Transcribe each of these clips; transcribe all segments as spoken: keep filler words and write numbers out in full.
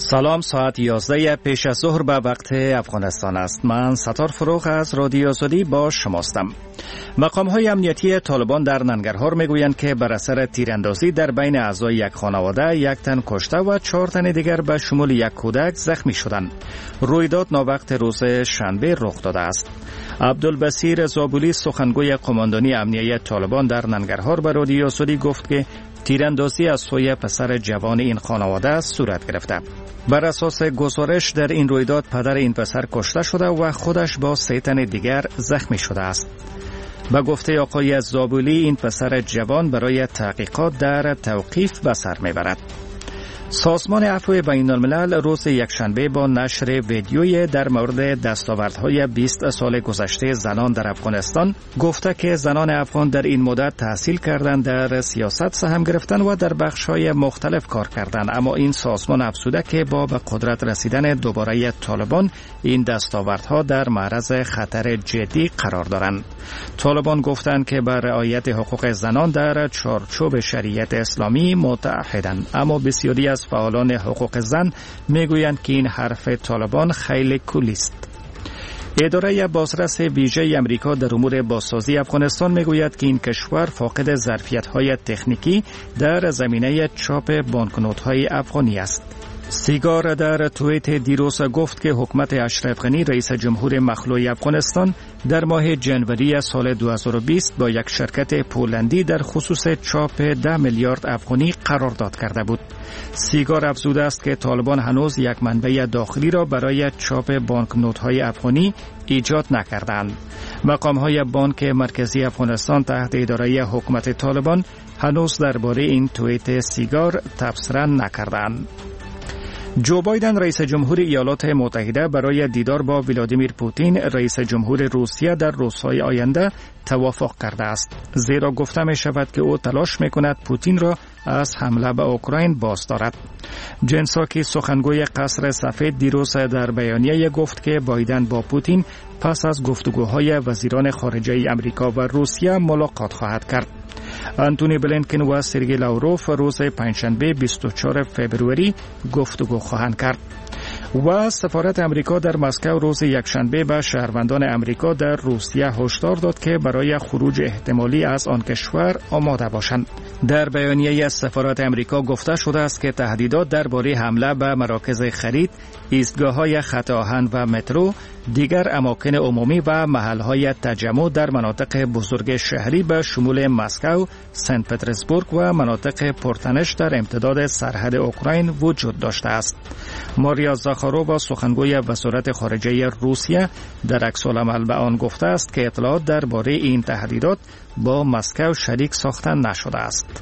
سلام، ساعت یازده پیش از ظهر به وقت افغانستان است. من ستار فروغ از رادیو آزادی با شماستم. مقام‌های امنیتی طالبان در ننگرهار میگویند که بر اثر تیراندازی در بین اعضای یک خانواده یک تن کشته و چهار تن دیگر به شمول یک کودک زخمی شدند. رویداد ناوقت روز شنبه رخ داده است. عبدالبصیر زابولی سخنگوی قماندانی امنیتی طالبان در ننگرهار به رادیو آزادی گفت که تیراندازی از سوی پسر جوان این خانواده صورت گرفته. بر اساس گزارش در این رویداد پدر این پسر کشته شده و خودش با سه تن دیگر زخمی شده است. به گفته آقای زابولی این پسر جوان برای تحقیقات در توقیف به سر میبرد. سازمان عفو بین الملل روز یکشنبه با نشر ویدیویی در مورد دستاوردهای بیست سال گذشته زنان در افغانستان گفته که زنان افغان در این مدت تحصیل کردند، در سیاست سهم گرفتن و در بخش‌های مختلف کار کردند، اما این سازمان افزوده که با به قدرت رسیدن دوباره طالبان این دستاوردها در معرض خطر جدی قرار دارند. طالبان گفتند که بر رعایت حقوق زنان در چارچوب شریعت اسلامی متعهدند، اما بسیاری از فعالان حقوق زن میگویند که این حرف طالبان خیلی کلی است. اداره بازرس ویژه امریکا در امور بازسازی افغانستان میگوید که این کشور فاقد ظرفیت‌های تکنیکی در زمینه چاپ بانکنوت‌های افغانی است. سیگار در توییت دیروز گفت که حکومت اشرف غنی رئیس جمهور مخلوع افغانستان در ماه جنوری سال دو هزار و بیست با یک شرکت پولندی در خصوص چاپ ده میلیارد افغانی قرارداد کرده بود. سیگار افزوده است که طالبان هنوز یک منبع داخلی را برای چاپ بانکنوت‌های افغانی ایجاد نکردند. مقام‌های بانک مرکزی افغانستان تحت اداره حکومت طالبان هنوز درباره این توییت سیگار تبصره نکردند. جو بایدن رئیس جمهور ایالات متحده برای دیدار با ولادیمیر پوتین رئیس جمهور روسیه در روزهای آینده توافق کرده است، زیرا گفته می شود که او تلاش می کند پوتین را از حمله به اوکراین باز دارد. جن ساکی سخنگوی قصر سفید دیروز در بیانیه گفت که بایدن با پوتین پس از گفتگوهای وزیران خارجه امریکا و روسیه ملاقات خواهد کرد. آنتونی بلینکن و سرگئی لاوروف روز پنجشنبه بیست و چهارم فوریه گفتگو خواهند کرد. و سفارت امریکا در مسکو روز یکشنبه به شهروندان امریکا در روسیه هشدار داد که برای خروج احتمالی از آن کشور آماده باشند. در بیانیه از سفارت امریکا گفته شده است که تهدیدات درباره حمله به مراکز خرید، ایستگاه‌های خط آهن و مترو، دیگر اماکن عمومی و محل‌های تجمع در مناطق بزرگ شهری به شمول مسکو، سنت پترزبورگ و مناطق پرتنش در امتداد سرحد اوکراین وجود داشته است. ماریا زاخارووا سخنگوی وزارت خارجه روسیه در عکس‌العمل به آن گفته است که اطلاعات درباره این تهدیدات با مسکو شریک ساخته نشده است.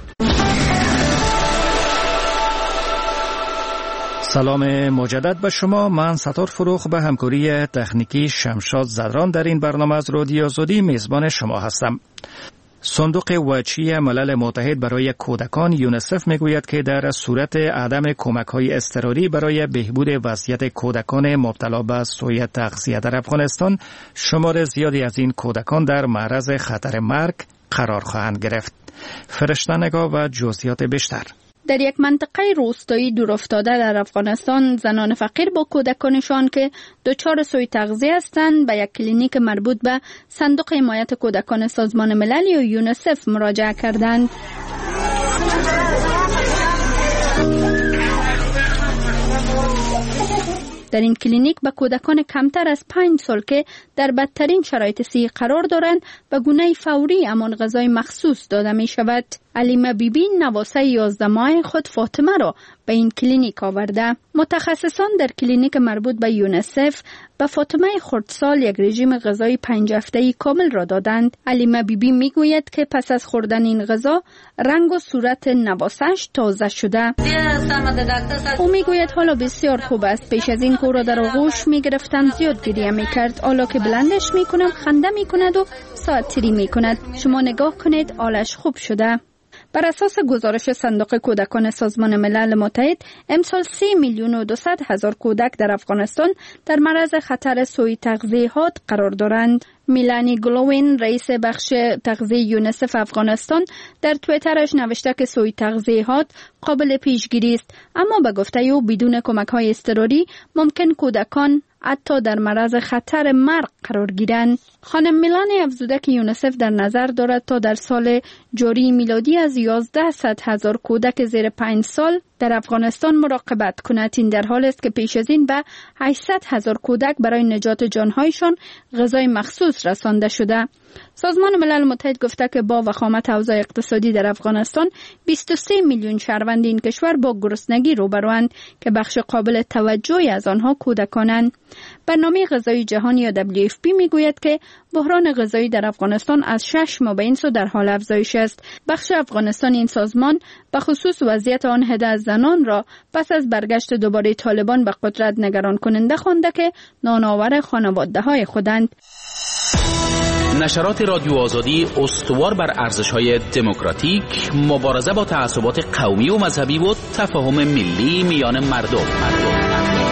سلام مجدد به شما. من ستار فروغ به همکاری تکنیکی شمشاد زدران در این برنامه از رادیو آزادی میزبان شما هستم. صندوق وجهی ملل متحد برای کودکان یونیسف میگوید که در صورت عدم کمک‌های اضطراری برای بهبود وضعیت کودکان مبتلا به سوء تغذیه در افغانستان، شمار زیادی از این کودکان در معرض خطر مرگ قرار خواهند گرفت. فرشته نگاه و جزئیات بیشتر. در یک منطقه روستایی دورافتاده در افغانستان، زنان فقیر با کودکانشان که دچار سوء تغذیه هستند به یک کلینیک مربوط به صندوق حمایت کودکان سازمان ملل یا یونیسف مراجعه کردند. در این کلینیک به کودکان کمتر از پنج سال که در بدترین شرایط صحی قرار دارند به گونه فوری امان غذای مخصوص داده می شود. علیمه بیبی نواسه یازده ماه خود فاطمه را به این کلینیک آورده. متخصصان در کلینیک مربوط به یونیسف به فاطمه خردسال یک رژیم غذایی پنج هفته‌ای کامل را دادند. علیمه بیبی می گوید که پس از خوردن این غذا رنگ و صورت نواسه‌اش تازه شده. او می گوید حالا بسیار خوب است. پیش از این که او را در آغوش می گرفتم زیاد گریه می کرد. حالا که بلندش می کنم خنده می کند و ساعت تری می کند. شما نگاه کنید، حالش خوب شده. بر اساس گزارش صندوق کودکان سازمان ملل متحد، امسال سه میلیون و دویست هزار کودک در افغانستان در معرض خطر سوء تغذیه حاد قرار دارند. میلانی گلوین رئیس بخش تغذیه یونیسف افغانستان در توییترش نوشته که سوی تغذیهات قابل پیشگیری است، اما به گفته او بدون کمک‌های اضطراری ممکن کودکان حتی در معرض خطر مرگ قرار گیرند. خانم میلانی افزوده که یونیسف در نظر دارد تا در سال جاری میلادی از یازده هزار کودک زیر پنج سال در افغانستان مراقبت کند. این در حال است که پیش از این به هشتصد هزار کودک برای نجات جانهایشان غذای مخصوص رسانده شده. سازمان ملل متحد گفته که با وخامت اوضاع اقتصادی در افغانستان بیست و سه میلیون شهروند این کشور با گرسنگی روبروند که بخش قابل توجهی از آنها کودکانند. برنامه غذایی جهانی یا دبلیو اف پی میگوید که بحران غذایی در افغانستان از شش ماه به این سو در حال افزایش است. بخش افغانستان این سازمان به خصوص وضعیت آن عده از زنان را پس از برگشت دوباره طالبان به قدرت نگران کننده خوانده که نانآور خانواده‌های خودند. نشرات رادیو آزادی استوار بر ارزش‌های دموکراتیک، مبارزه با تعصبات قومی و مذهبی و تفاهم ملی میان مردم. مردم.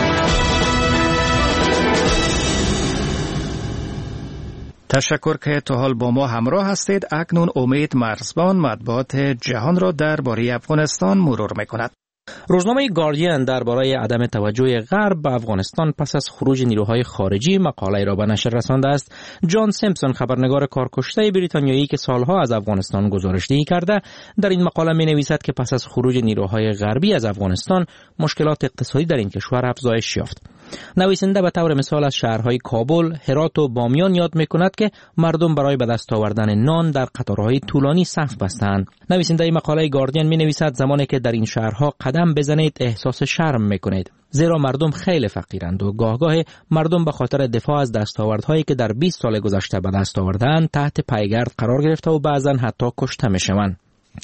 تشکر که تا حال با ما همراه هستید. اکنون امید مرزبان مطبوعات جهان را درباره افغانستان مرور می‌کند. روزنامه گاردین درباره عدم توجه غرب به افغانستان پس از خروج نیروهای خارجی مقاله را به نشر رسانده است. جان سیمپسون خبرنگار کارکشته بریتانیایی که سالها از افغانستان گزارشدهی کرده در این مقاله می نویسد که پس از خروج نیروهای غربی از افغانستان مشکلات اقتصادی در این کشور افزایش یافت. نویسنده به طور مثال از شهرهای کابل، هرات و بامیان یاد می‌کند که مردم برای به دست آوردن نان در قطارهای طولانی صف بستند. نویسنده مقاله گاردین می‌نویسد زمانی که در این شهرها قدم بزنید احساس شرم می‌کنید، زیرا مردم خیلی فقیرند و گاهگاه مردم به خاطر دفاع از دستاوردهایی که در بیست سال گذشته به دست آوردند تحت پایگرد قرار گرفته و بعضاً حتی کشته می‌شوند.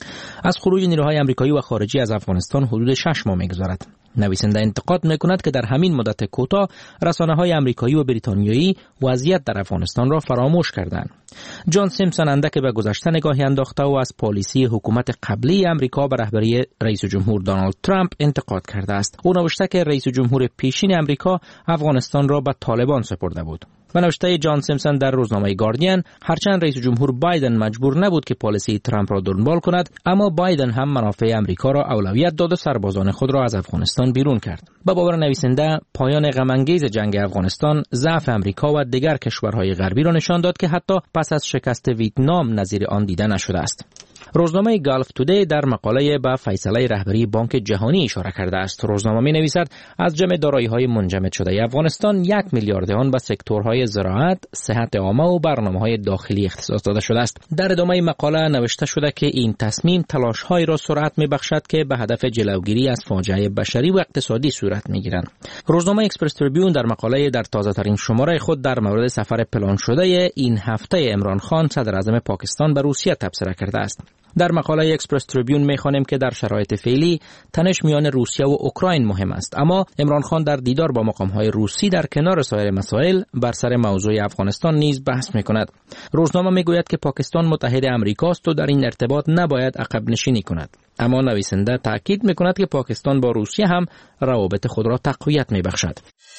از خروج نیروهای آمریکایی و خارجی از افغانستان حدود شش ماه می‌گذرد. نویسنده انتقاد می‌کند که در همین مدت کوتاه رسانه‌های آمریکایی و بریتانیایی وضعیت در افغانستان را فراموش کردند. جان سیمپسون اندک به گذشته نگاهی انداخته و از پالیسی حکومت قبلی آمریکا به رهبری رئیس جمهور دونالد ترامپ انتقاد کرده است. او نوشته که رئیس جمهور پیشین آمریکا افغانستان را به طالبان سپرده بود. و نوشته جان سیمپسون در روزنامه گاردین، هرچند رئیس جمهور بایدن مجبور نبود که پالیسی ترامپ را دنبال کند، اما بایدن هم منافع آمریکا را اولویت داد و سربازان خود را از افغانستان بیرون کرد. به باور نویسنده، پایان غم‌انگیز جنگ افغانستان ضعف آمریکا و دیگر کشورهای غربی را نشان داد که حتی پس از شکست ویتنام نظیر آن دیده نشده است. روزنامه گالف تودی در مقاله به فیصله رهبری بانک جهانی اشاره کرده است. روزنامه می نویسد از جمع دارایی‌های منجمد شده افغانستان یک میلیارد آن به سکتورهای زراعت، صحت عامه و برنامه‌های داخلی اختصاص داده شده است. در ادامه مقاله نوشته شده که این تصمیم تلاش‌هایی را سرعت می‌بخشد که به هدف جلوگیری از فاجعه بشری و اقتصادی صورت می‌گیرند. روزنامه اکسپرس تریبیون در مقاله در تازه‌ترین شماره خود در مورد سفر پلان شده این هفته عمران خان صدر اعظم پاکستان به روسیه تبصره کرده است. در مقاله اکسپرس تریبیون می‌خوانیم که در شرایط فعلی تنش میان روسیه و اوکراین مهم است، اما عمران خان در دیدار با مقام‌های روسی در کنار سایر مسائل بر سر موضوع افغانستان نیز بحث می‌کند. روزنامه می‌گوید که پاکستان متحد آمریکاست و در این ارتباط نباید عقب نشینی کند. اما نویسنده تاکید می‌کند که پاکستان با روسیه هم روابط خود را تقویت می‌بخشد.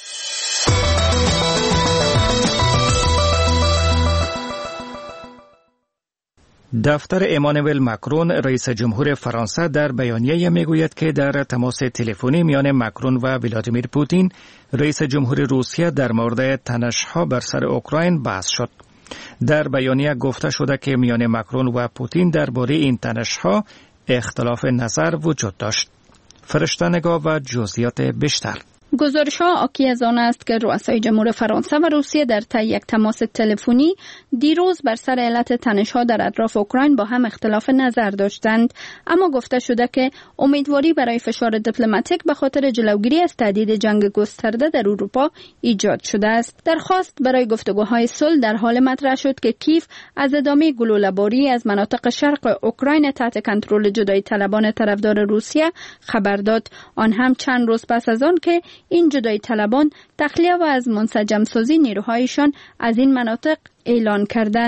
دفتر امانوئل ماکرون رئیس جمهور فرانسه در بیانیه میگوید که در تماس تلفنی میان ماکرون و ولادیمیر پوتین رئیس جمهور روسیه در مورد تنش‌ها بر سر اوکراین بحث شد. در بیانیه گفته شده که میان ماکرون و پوتین درباره این تنش‌ها اختلاف نظر وجود داشت. فرشته نگاه و جزئیات بیشتر. گزارش‌ها حاکی از آن است که رؤسای جمهور فرانسه و روسیه در طی یک تماس تلفنی دیروز بر سر علت تنش‌ها در اطراف اوکراین با هم اختلاف نظر داشتند، اما گفته شده که امیدواری برای فشار دیپلماتیک به خاطر جلوگیری از تهدید جنگ گسترده در اروپا ایجاد شده است. درخواست برای گفتگوهای صلح در حال مطرح شد که کیف از ادامه گلوله‌باری از مناطق شرق اوکراین تحت کنترل جدایی طلبان طرفدار روسیه خبر داد، آن هم چند روز پس از آن که این جدایی طلبان تخلیه و از منسجم سازی نیروهایشان از این مناطق اعلان کردند.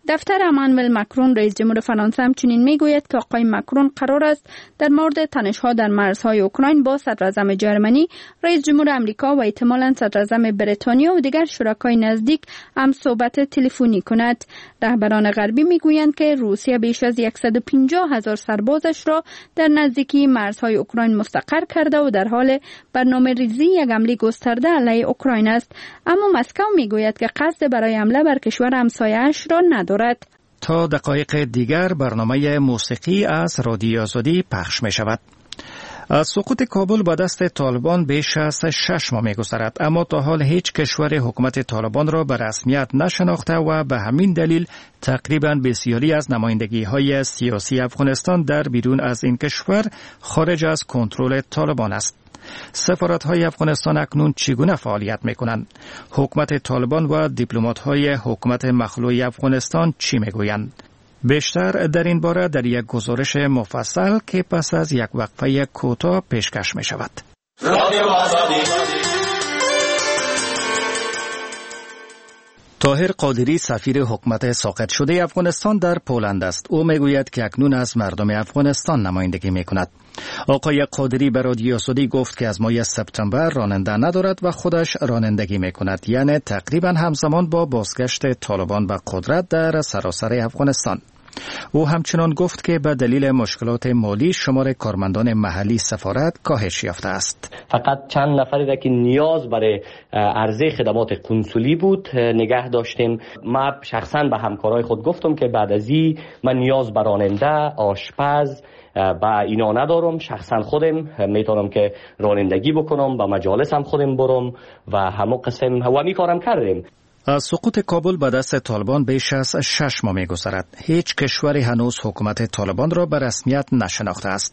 دفتر امانوئل ماکرون رئیس جمهور فرانسه همچنین میگوید که آقای ماکرون قرار است در مورد تنش‌ها در مرزهای اوکراین با صدراعظم جرمنی، رئیس جمهور آمریکا و احتمالاً صدراعظم بریتانیا و دیگر شرکای نزدیک هم صحبت تلفنی کند. رهبران غربی میگویند که روسیه بیش از صد و پنجاه هزار سربازش را در نزدیکی مرزهای اوکراین مستقر کرده و در حال برنامه‌ریزی یک حمله گسترده علیه اوکراین است، اما مسکو میگوید که قصد برای حمله بر کشور همسایه‌اش را ندارد. تا دقایق دیگر برنامه موسیقی از رادیو آزادی پخش می شود. از سقوط کابل با دست طالبان بیش از شش ماه می‌گذرد، اما تا حال هیچ کشور حکومت طالبان را به رسمیت نشناخته و به همین دلیل تقریباً بسیاری از نمایندگی‌های سیاسی افغانستان در بیرون از این کشور خارج از کنترل طالبان است. سفارت‌های افغانستان اکنون چگونه فعالیت می‌کنند؟ حکومت طالبان و دیپلمات‌های حکومت مخلوع افغانستان چی می‌گویند؟ بیشتر در این باره در یک گزارش مفصل که پس از یک وقفه کوتاه پیشکش می شود. طاهر قادری سفیر حکومت ساقط شده افغانستان در پولند است. او میگوید که اکنون از مردم افغانستان نمایندگی می کند. آقای قادری به رادیو آزادی گفت که از ماه سپتامبر راننده ندارد و خودش رانندگی می کند، یعنی تقریبا همزمان با بازگشت طالبان به قدرت در سراسر افغانستان. او همچنان گفت که به دلیل مشکلات مالی شمار کارمندان محلی سفارت کاهش یافته است. فقط چند نفری که نیاز برای عرضه خدمات کنسولی بود نگه داشتیم. من شخصا به همکارای خود گفتم که بعد از این من نیاز به راننده، آشپز با اینا ندارم. شخصا خودم میتونم که رانندگی بکنم، با مجالسم خودم برم و همه قسم و می کارم کردیم. از سقوط کابل به دست طالبان بیش از شش ماه می‌گذرد. هیچ کشوری هنوز حکومت طالبان را به رسمیت نشناخته است.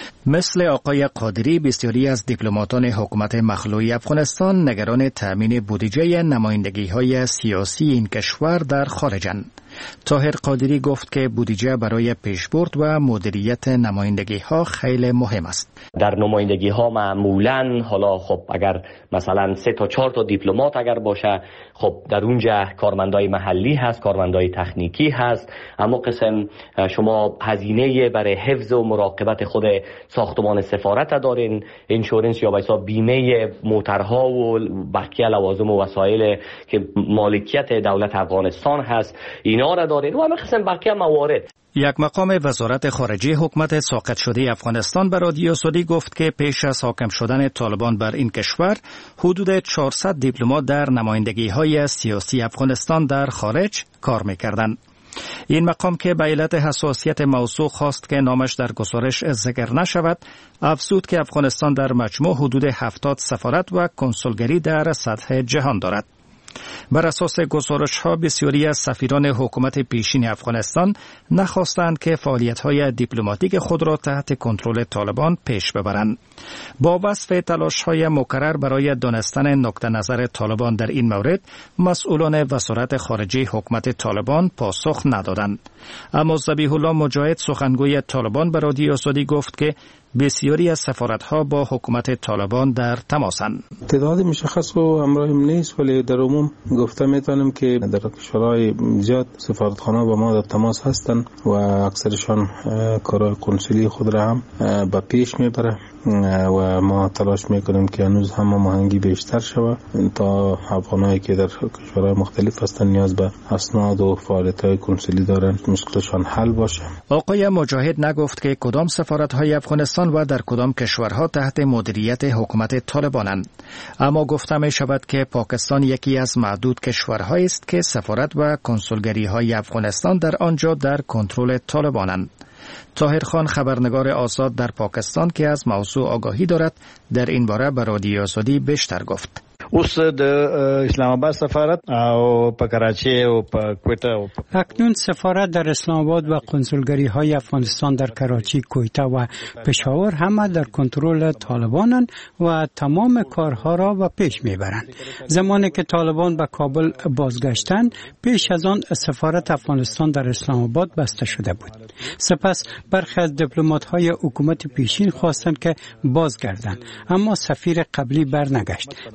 مثل آقای قادری بسیاری از دیپلماتان حکومت مخلوع افغانستان نگران تأمین بودجه نمایندگی‌های سیاسی این کشور در خارجند. طاهر قادری گفت که بودجه برای پیشبرد و مدیریت نمایندگی‌ها خیلی مهم است. در نمایندگی‌ها معمولاً حالا خب اگر مثلا سه تا چهار تا دیپلمات اگر باشه، خب در اونجا کارمندای محلی هست، کارمندای تکنیکی هست، اما قسم شما هزینه برای حفظ و مراقبت خود ساختمان سفارت دارین، اینشورنس یا بایسا بیمه موترها و بقیه لوازم و وسایل که مالکیت دولت افغانستان هست، اینا را دارین و همه قسم بقیه موارد. یک مقام وزارت خارجه حکومت ساقط شده افغانستان به رادیو آزادی گفت که پیش از حاکم شدن طالبان بر این کشور حدود چهارصد دیپلمات در نمایندگی‌های سیاسی افغانستان در خارج کار می‌کردند. این مقام که به علت حساسیت موضوع خواست که نامش در گزارش ذکر نشود، افزود که افغانستان در مجموع حدود هفتاد سفارت و کنسولگری در سطح جهان دارد. بر اساس گزارش ها بسیاری از سفیران حکومت پیشین افغانستان نخواستند که فعالیت های دیپلماتیک خود را تحت کنترل طالبان پیش ببرند. با وصف تلاش های مکرر برای دانستن نقطه نظر طالبان در این مورد، مسئولان وزارت خارجه حکومت طالبان پاسخ ندادند. اما ذبیح الله مجاهد سخنگوی طالبان به رادیو آزادی گفت که بسیاری از سفارت‌ها با حکومت طالبان در تماسند. تعداد مشخص و همراهیم نیست، ولی در عموم گفته میتونم که در کشورهای زیاد سفارتخانه با ما در تماس هستند و اکثرشان کارهای کنسولی خود را هم به پیش میبره و ما تلاش میکنیم که هنوز هم مهنگی بیشتر شود تا افغانایی که در کشورهای مختلف هستند نیاز به اسناد و فعالیت‌های کنسولی دارند مشکلشان حل باشه. آقای مجاهد نگفت که کدام سفارت‌های افغانستان و در کدام کشورها تحت مدیریت حکومت طالبانند، اما گفته می شود که پاکستان یکی از معدود کشورهایی است که سفارت و کنسولگری‌های افغانستان در آنجا در کنترل طالبانند. طاهر خان خبرنگار آزاد در پاکستان که از موضوع آگاهی دارد در این باره به رادیو آزادی بیشتر گفت. اوس د اسلام آباد سفارت او په کراچی او په کویته او اکنون سفارت در اسلام آباد و کنسولگری های افغانستان در کراچی، کویته و پشاور همه در کنترل طالبانند و تمام کارها را به پیش میبرند. زمانی که طالبان به کابل بازگشتند، پیش از آن سفارت افغانستان در اسلام آباد بسته شده بود. سپس برخی از دیپلمات های حکومت پیشین خواستند که بازگردند، اما سفیر قبلی برنگشت. بعداً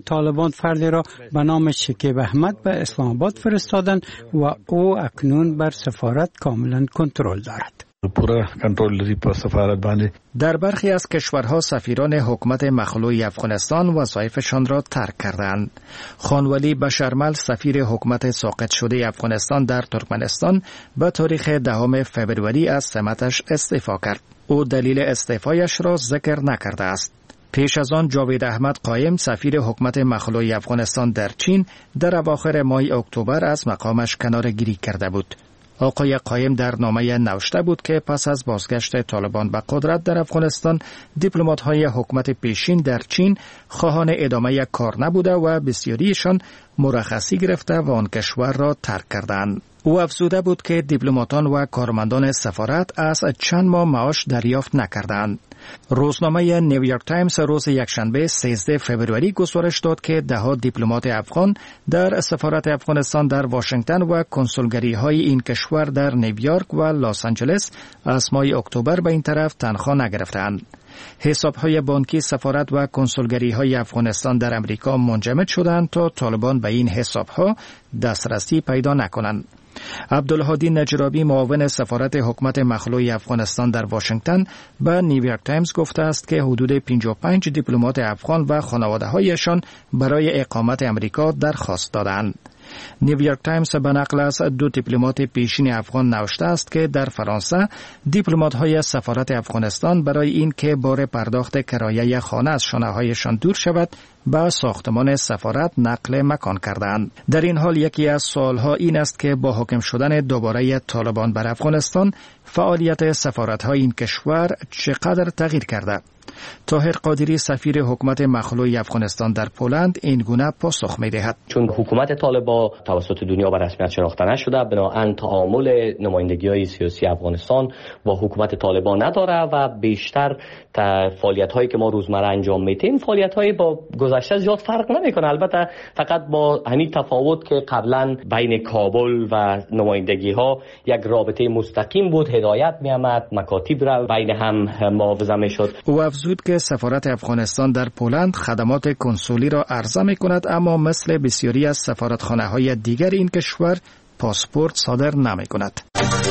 طالبان فردی را به نام شکیب احمد به اسلام آباد فرستادند و او اکنون بر سفارت کاملا کنترل دارد. پورا کنترل لري په سفارت باندې. در برخی از کشورها سفیران حکومت مخلوع افغانستان وظایفشان را ترک کردند. خانولی بشرمل سفیر حکومت ساقط شده افغانستان در ترکمنستان به تاریخ دهم فوریه از سمتش استعفا کرد. او دلیل استعفایش را ذکر نکرده است. پیش از آن جاوید احمد قایم سفیر حکومت مخلوع افغانستان در چین در اواخر ماه اکتبر از مقامش کناره‌گیری کرده بود. آقای قایم در نامه نوشته بود که پس از بازگشت طالبان به قدرت در افغانستان دیپلمات‌های حکومت پیشین در چین خواهان ادامه کار نبوده و بسیاریشان مرخصی گرفته و آن کشور را ترک کردند. او افزوده بود که دیپلماتان و کارمندان سفارت از چند ماه معاش دریافت نکردند. روزنامه نیویورک تایمز روز یکشنبه سیزده فوریه گزارش داد که ده ها دیپلمات افغان در سفارت افغانستان در واشنگتن و کنسولگری های این کشور در نیویورک و لس آنجلس از ماه اکتبر به این طرف تنخواه نگرفتند. حساب های بانکی سفارت و کنسولگری های افغانستان در امریکا منجمد شدند تا طالبان به این حساب ها دسترسی پیدا نکنند. عبدالهادی نجرابی معاون سفارت حکومت مخلوع افغانستان در واشنگتن به نیویورک تایمز گفته است که حدود پنجاه و پنج دیپلمات افغان و خانواده‌هایشان برای اقامت امریکا درخواست دادند. نیویورک تایمز به نقل از دو دیپلمات پیشین افغان نوشته است که در فرانسه دیپلمات‌های سفارت افغانستان برای این که بار پرداخت کرایه خانه از شانه‌هایشان دور شود به ساختمان سفارت نقل مکان کردند. در این حال یکی از سوالها این است که با حاکم شدن دوباره طالبان بر افغانستان فعالیت سفارت‌های این کشور چقدر تغییر کرده؟ طاهر قادری سفیر حکومت مخلوع افغانستان در پولند این گونه پاسخ می‌دهد. چون حکومت طالبان توسط دنیا به رسمیت شناخته نشده، بنابراین تعامل نمایندگی‌های سیاسی افغانستان با حکومت طالبان نداره و بیشتر فعالیت‌هایی که ما روزمره انجام میدیم فعالیت‌های با گذشته زیاد فرق نمی‌کنه. البته فقط با همین تفاوت که قبلا بین کابل و نمایندگی‌ها یک رابطه مستقیم بود، هدایت می‌آمد، مکاتب را بین هم معاوضه می‌شد. او افزود که سفارت افغانستان در پولند خدمات کنسولی را عرضه می‌کند، اما مثل بسیاری از سفارتخانه‌های دیگر این کشور پاسپورت صادر نمی‌کند.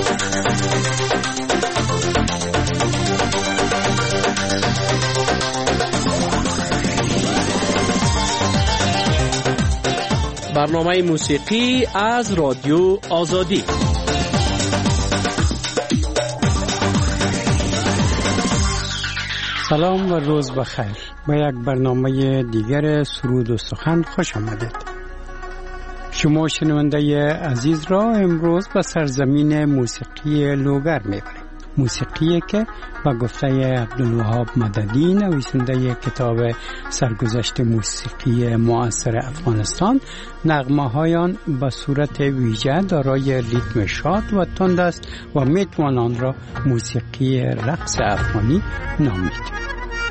برنامه موسیقی از رادیو آزادی. سلام و روز بخیر. با یک برنامه دیگر سرود و سخن خوش آمدید. شما شنونده عزیز را امروز به سرزمین موسیقی لوگر میبریم. موسیقی که با گفته عبدالوهاب مددی نویسنده کتاب سرگذشت موسیقی معاصر افغانستان نغمه هایان به صورت ویژه دارای ریتم شاد و تند است و میتوان آن را موسیقی رقص افغانی نامید.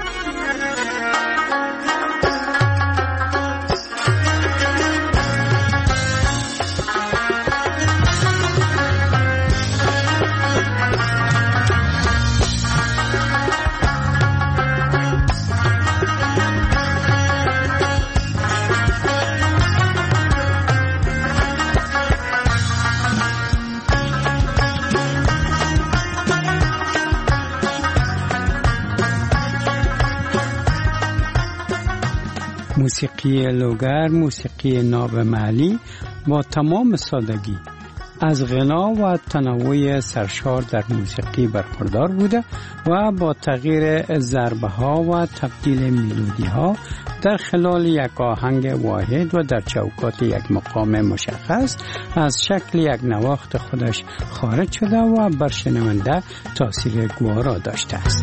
موسیقی لوگر، موسیقی ناب محلی با تمام سادگی از غنا و تنوع سرشار در موسیقی برخوردار بوده و با تغییر ضربه ها و تبدیل میلودی ها در خلال یک آهنگ واحد و در چوکات یک مقام مشخص از شکل یک نواخت خودش خارج شده و بر شنونده تاثیر گوارا داشته است.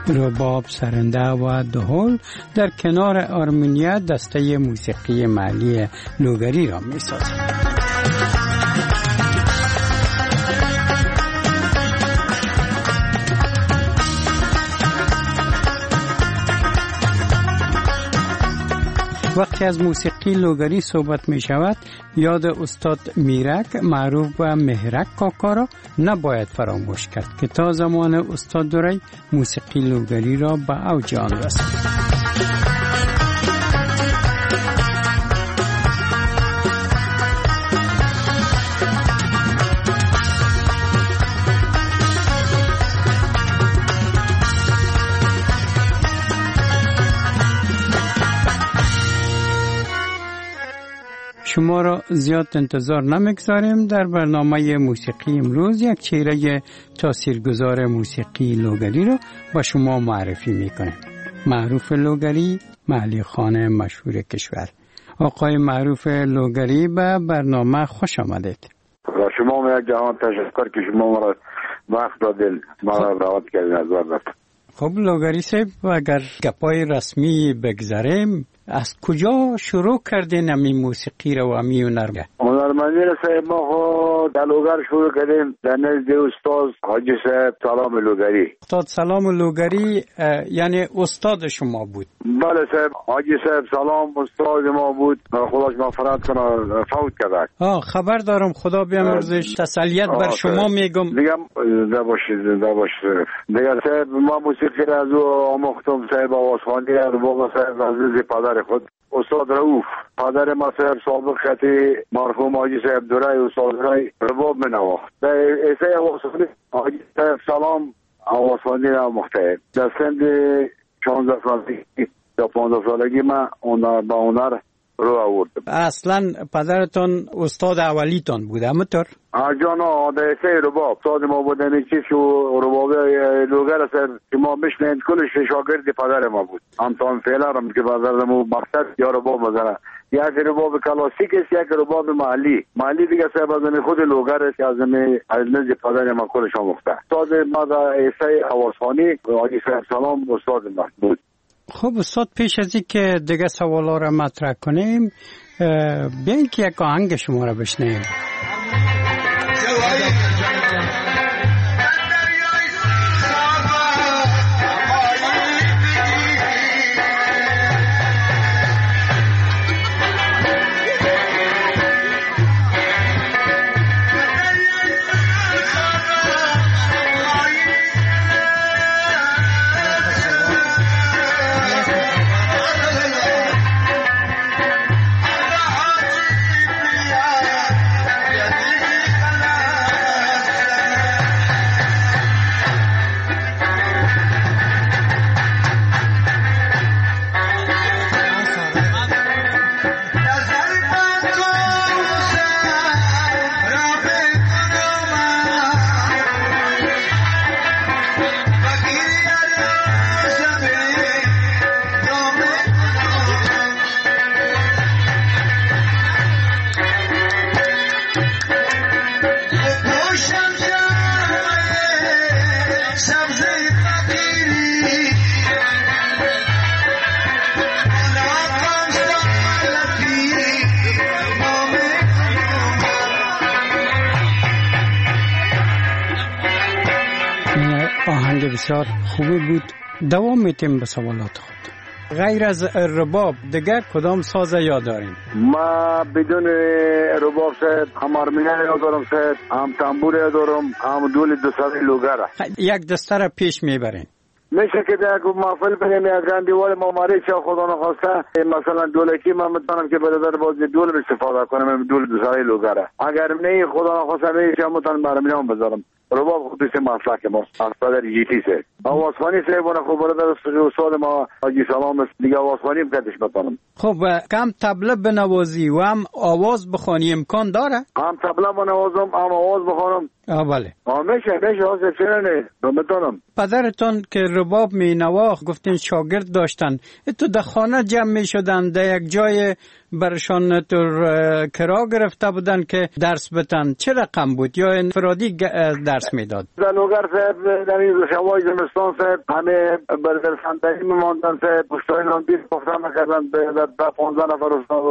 رباب، سرنده و دهل در کنار آرمنیا دسته موسیقی محلی لوگری را می سازد. وقتی از موسیقی لوگری صحبت می شود، یاد استاد میرک معروف به مهرک کاکا را نباید فراموش کرد که تا زمان استاد دوری موسیقی لوگری را به اوج آن رساند. شما را زیاد انتظار نمیگذاریم. در برنامه موسیقی امروز یک چهره تاثیرگذار موسیقی لوگری را با شما معرفی میکنیم. معروف لوگری، محلی خانه مشهور کشور. آقای معروف لوگری به برنامه خوش آمدید. و شما یک جهان تشکر که شما ما را وقت دادید، ما را دعوت کردید از وقت. خب لوگری صاحب، اگر گپای رسمی بگذاریم، از کجا شروع کردین امی موسیقی رو و امی هنرمندی؟ هنرمندی رو صاحب ما خود در لوگر شروع کردیم در نزد استاد حاجی صاحب سلام لوگری. استاد سلام لوگری یعنی استاد شما بود؟ بله صاحب، حاجی صاحب سلام استاد ما بود، خداش مغفرت کنه، فوت کرد. آه خبر دارم، خدا بیامرزش. تسلیت بر شما میگم. میگم ده باشید ده باشید دیگه صاحب. ما موسیقی را از او آموختم صاحب، آوازخوانی را با صاحب عزیز پدر خود استاد رؤوف، پدر ما صاحب سابق خطی مرحوم حاجی صاحب دورای استاد رای رباب منواخت. در ایسای آوازخوانی حاجی صاحب سلام آوازخوانی را آموخته. در سند چهارده سالگی یا پانزده سالگی من با هنر رو آوردم. اصلا پدرتون استاد اولیتون بود همونطور؟ جانا آدایسه رباب استاد ما بود. این چیز و رباب لوگر سر که ما بشنید کلش شاگرد پدر ما بود. همتان فعلا که بازار ما مقصد یا رباب بزنه، یک رباب کلاسیک است، یک رباب محلی. محلی دیگه صاحب از خود لوگر است که از نزد پدر ما کلش آموخته. استاد ما در ایسای آوازخوانی حاجی صاحب سلام استاد ما بود. خب استاد، پیش از این که دیگه سوالا را مطرح کنیم، بیایید که یک آهنگ شما را بشنویم. آهنگ بسیار خوبی بود. دوام میتیم به سوالات خود. غیر از رباب دیگر کدام ساز یاد دارین؟ ما بدون رباب صاحب هم آرمینه یاد دارم صاحب، هم تنبور یاد دارم، هم دول دو ساله لوگره. یک دسته را پیش میبرین؟ میشه که در محفل بریم یک گندیوال ماماری چه خدا نخواسته مثلا دولکی من میتونم که برادر باز دول استفاده کنم، دول دو ساله لوگره. اگر نه خدا نخواسته میشه میتونم برمیام بذارم. رباب خود بیسته مسلک ماست، اصلا جیتی سه آوازخوانی سه بانه خوب برادر استاد ما حاجی سلام است دیگه آوازخوانی بکتش بطانم. خب کم طبله بنوازی و هم آواز بخوانی امکان داره؟ هم طبله بنوازم هم آواز بخوانم. آه بله. آه میشه میشه آسف چرا نه بمیتونم. پدرتون که رباب می نواخت گفتین شاگرد داشتن، تو در خانه جمع می شدن در یک جای برشان تور کرا گرفته بودن که درس بتن؟ چه رقم بود یا انفرادی درس میداد؟ در لوگر صاحب در این شوای زمستان صاحب همه بردر فندقی میماندن صاحب پشتای نام دید گفتن نکردن در پانزده نفر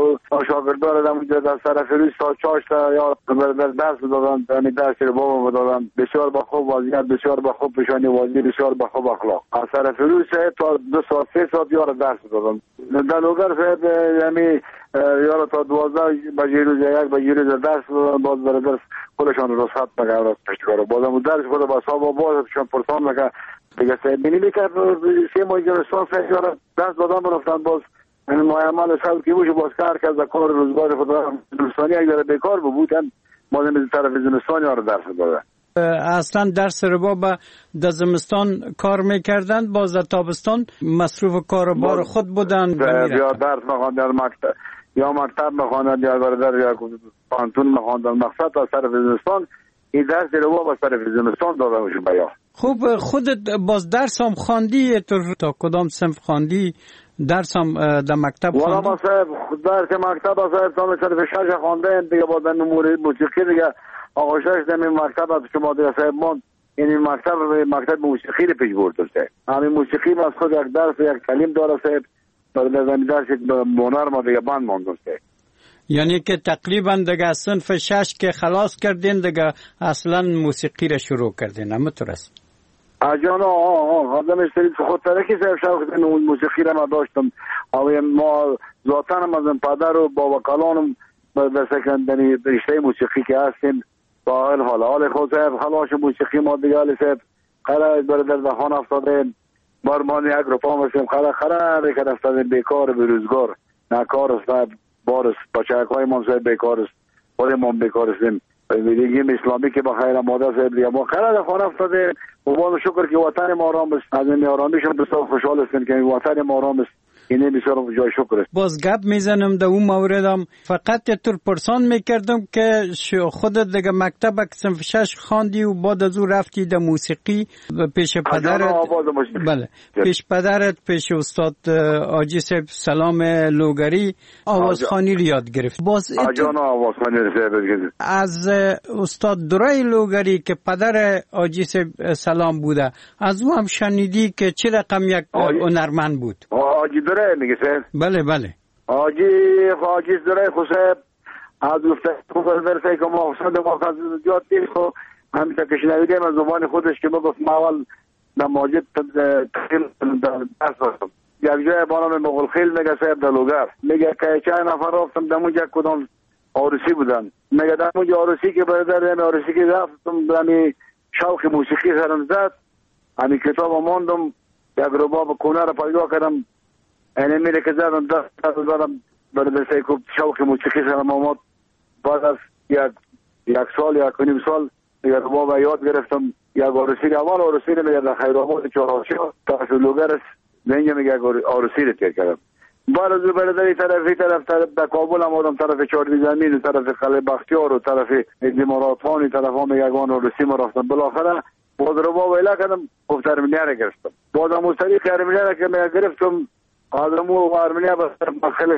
شاگردار در اونجا در سر فروش تا چاش تا یا بردر درس دادن، یعنی درسی رو بابا دادن. بسیار با خوب وضعیت، بسیار با خوب پیشانی وازی، بسیار با خوب اخلاق. از سر فروش صاحب تا دو ساعت سه ساعت یار درس دادن. در لوگر صاحب یعنی یار تا دوازده بجه روز یک بجه روز درس دادن، باز بردر خودشان رخصت نکردن پشتکارو. بازم درس خود با صاحب بازشان پرسان نکرد دیگه صاحب بینی میکرد سه ماه زمستان صاحب یار درس دادن برفتن. باز این معامل صاحب که بوشه باز کار کرد کار روزگار خود زمستانی اگر بیکار بودن باز از طرف زمستان یار درس دادن. اصلا درس رو با در زمستان کار میکردن، باز در تابستان مصروف کار و بار خود بودن. یا درس میخواند در مکتب یا مکتب میخواند یا بردر یا پانتون میخواند. مقصد از طرف زمستان این درس رو با طرف زمستان داده میشه بیا. خوب خودت باز درس هم خواندی؟ تا کدام صنف خواندی؟ درس هم در مکتب خواندی؟ والا صاحب درس مکتب صاحب تا صرف شش خوانده دیگه. با در موسیقی دیگه آقا شش در مکتب از شما دیگه صاحب من این مکتب مکتب موسیقی رو پیش برده صاحب. همین موسیقی از خود یک درس یک تعلیم داره صاحب. در زمین درس یک هنر ما دیگه بند مانده صاحب. یعنی که تقریبا دیگه صنف شش که خلاص کردین دیگه اصلا موسیقی رو شروع کردین، اما تو رسم آجان آه آدم استریت خود ترکی صاحب شوق اون موسیقی را ما داشتم. آوی ما ذاتن هم از پدر و بابا کلانم در سکندنی رشته موسیقی که هستیم با حال حال حال خود صاحب خلاص موسیقی ما دیگه حالی صاحب قرار بردر دهان افتاده برمان یک رو پا مسیم قرار قرار که افتاده بیکار بروزگار نکار صاحب بارست بچه های ما صاحب بیکار است خود ما بیکار استیم دیگیم اسلامی که با خیر ماده صاحب دیگه ما قرار دهان افتاده و با شکر که وطن ما آرام است. از این آرامیش هم بسیار خوشحال هستیم که وطن ما آرام است. اینه بسیار جای شکر است. باز گپ میزنم در اون موردم فقط یه طور پرسان میکردم که خودت دیگه مکتب صنف شش خواندی و بعد از او رفتی در موسیقی پیش پدرت. بله پیش پدرت پیش استاد آجی صاحب سلام لوگری آوازخوانی رو یاد گرفت. باز آجان آوازخوانی رو یاد گرفت از استاد درای لوگری که پدر آجی صاحب سلام بوده. از او هم شنیدی که چه رقم یک هنرمند بود؟ آجی درای میگه صاحب؟ بله بله آجی آجی درای خو صاحب از گفته خود درسه که ما حسن واقعا زیاد دید خو همین تا کشنویدیم از زبان خودش که بگفت ما اول در ماجد تقیم درس داشتم. یک جای بانام مغل خیل میگه صاحب در لوگر میگه که چه نفر رفتم در اونجا کدام آرسی بودن میگه در اونجا آرسی که برادر همه آرسی که رفتم در همین شوق موسیقی سرم زد همین کتاب ماندم یک رباب کنه را پیدا کردم اینه میره که زدم دست دادم برای سیکوب شوق موسیقی سرم آمد. بعد از یک یک سال یک نیم سال یک رباب یاد گرفتم. یک آرسی اول آرسی رو میگه در خیرآباد چهارشاه تا لوگر است اینجا میگه آرسی رو تیر کردم. بعد از برادر طرفی طرف طرف در کابل هم آدم طرف چهاردی زمین و طرف قلعه بختیار و طرف امارات خان طرف هم یگان آرسی ما رفتم. بالاخره باز رباب ایلا کردم گفت ارمنیا رو گرفتم. باز هم از طریق ارمنیا رو که میگه گرفتم آدم و ارمنیا با خیلی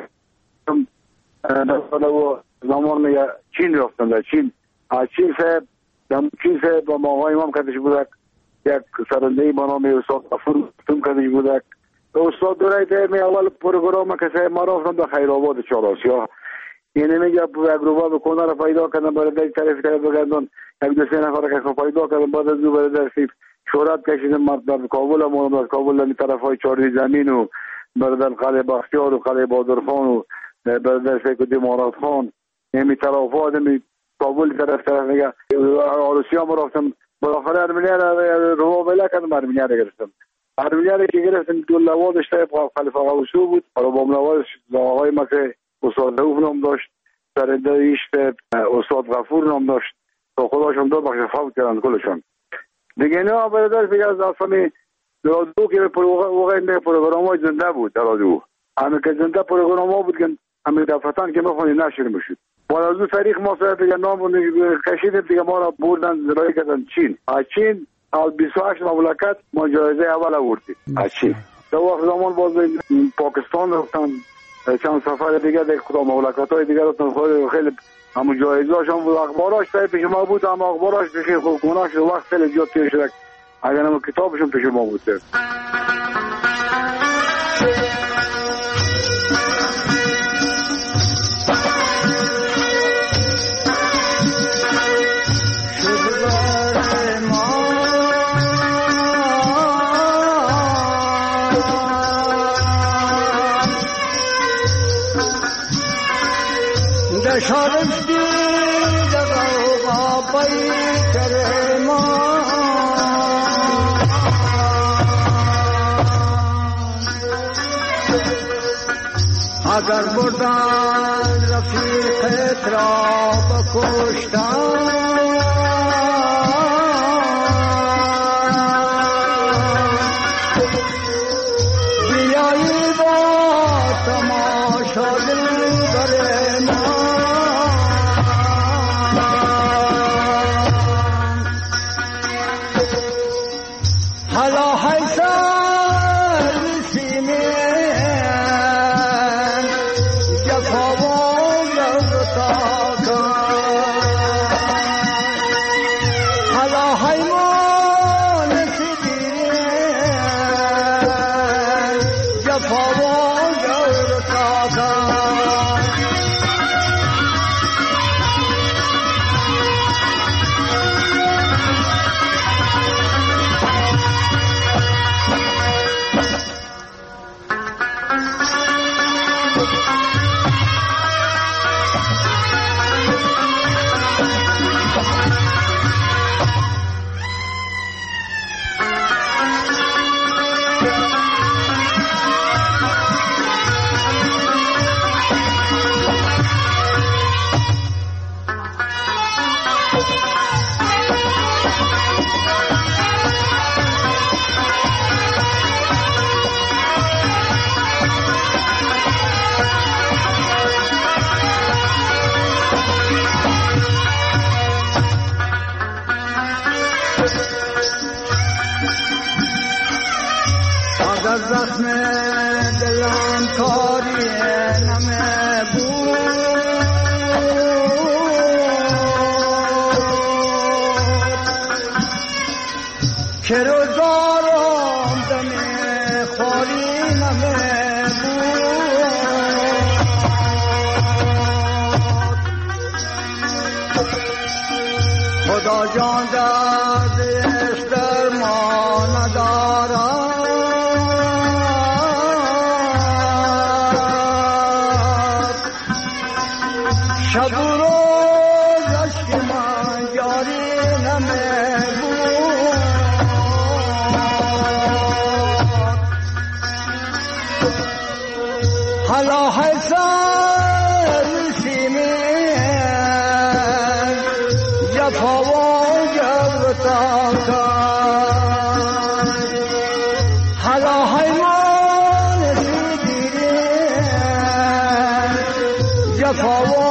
زمان میگه چین رفتم. در چین از چین صاحب در چین صاحب با ماهای امام کدش بودک یک سرندهی با نام استاد غفور تم کدش بودک. استاد درایت می اول پروگرام که صاحب ما رفتم در خیرآباد چهارآسیا اینه میگه یک روبا به کنه را پیدا کردم برای دیگه طرف طرف بگردن یک دو سه نفر که پیدا کردم. بعد از دو برای سیف شورت کشیدم در کابل هم در کابل در طرف های چهاردی زمین و برای قلعه بختیار و قلعه بادرخان و برای سیکو امارات خان همی طرف آدمی کابل طرف طرف میگه آرسی هم رفتم. بالاخره ارمنیا را رو بلا کردم ارمنیا را گرفتم. ارمنیا را که گرفتم دو لوادش طیب خلیفه غوثو بود حالا با لوادش آقای ما که استاد روح نام داشت سرنده ایش استاد غفور نام داشت تا خداشون دو بخش فوت کردن کلشون دیگه. نه برادر دیگه از اصلا رادیو که واقعا پروگرام های زنده بود در رادیو همه که زنده پروگرام ها بود که همه دفتان که میخوانی نشر میشد. بالا از دو تاریخ ما صاحب دیگه نام کشیدیم دیگه ما را بردن زرایی کردن چین. از چین از بیست و هشت مملکت ما جایزه اول آوردیم از چین. در وقت زمان باز پاکستان رفتن چند سفر دیگه در کدام مملکت های دیگه رفتم، خیلی همون جایزه‌اشون بود، اخباراش تا پیش ما بود، اما اخباراش بخیر خوب کناش وقت خیلی زیاد تیر شد، اگر هم کتابشون پیش ما بود. شارش دی دغه پای کرما اگر بردان رفیق را بکشتن بیایی با تماشا دلبر ما حالا حیثر سینه جفا و گرتا حالا حیمان سیدیره جفا و گرتا زخم دلم کاری نمه بود که روزارم دم خواری نمه بود خدا جان دردش در ما ندارم شب و روز عشق من یاری نمه بود حالا حیثر سینه جفا و گرتا حالا حیمان سیدیره جفا و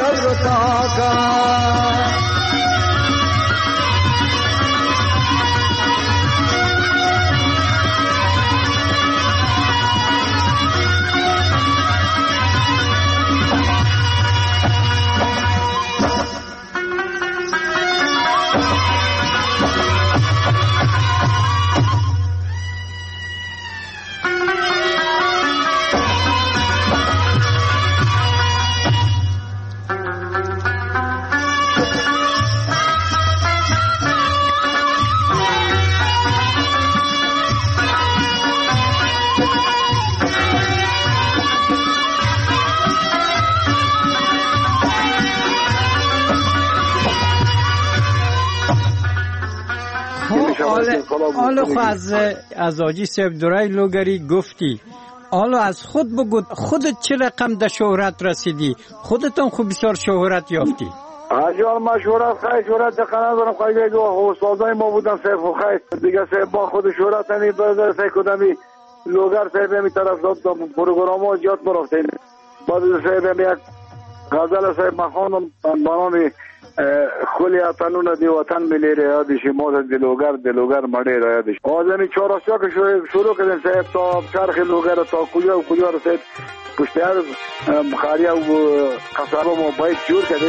حالا خو از از آجی صاحب درای لوگری گفتی حالا از خود بگو خودت چه رقم در شهرت رسیدی خودتون خوب بسیار شهرت یافتی اجال ما شهرت خیلی شهرت دقیقا دارم خیلی دو استادای ما بودن صاحب خیلی دیگه صاحب با خود شهرت همی برده صاحب کدامی لوگر صاحب همی طرف داد پروگرام ها زیاد مرفتین بعد صاحب همی یک غزل صاحب مخانم بنامی خلی اتنون دی وطن ملی یادش ما دلوگر دلوگر مړی را یادش آزمی چهاراسیا که شروع کردن صاحب تا چرخ لوگر تا کجا و کجا را صاحب پشتیار خاریه و قصابه ما باید جور کردیم.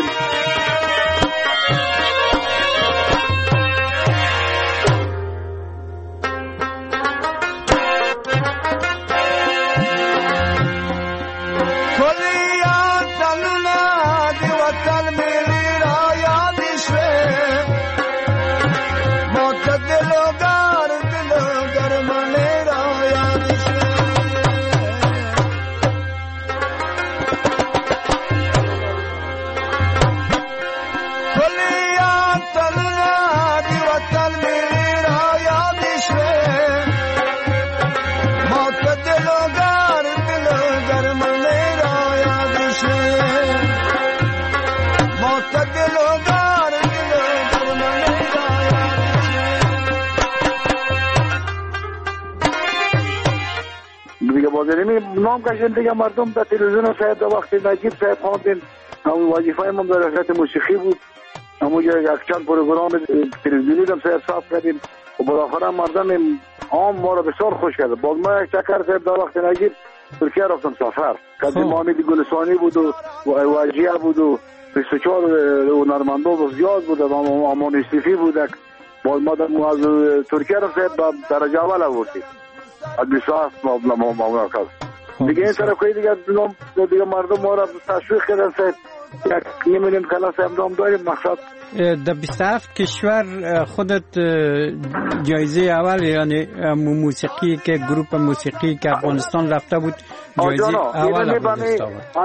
نام کشن دیگه مردم در تلویزیون صاحب در وقت نجیب صاحب خواندن وظیفه من در حضرت موسیقی بود اما یک چند پروگرام تلویزیونی دم صاحب صاف کردیم و بالاخره مردم عام ما را بسیار خوش کرد. باز ما یک چکر صاحب در وقت نجیب ترکیه رفتم سفر قدیم حامد گلستانی بود و واجیه بود و بیست و چهار هنرمندان زیاد بود و امان استیفی بود. باز ما از ترکیه رفتم صاحب درجه اول آوردیم از بیست و هفت ممنون کرد. دیگه این طرف که دیگه دیگه مردم ما را تشویق کردن صاحب یک نمیدونیم کلا صاحب نام داریم مقصد در بیست و هفت کشور خودت جایزه اول یعنی موسیقی که گروپ موسیقی که افغانستان رفته بود جایزه اول افغانستان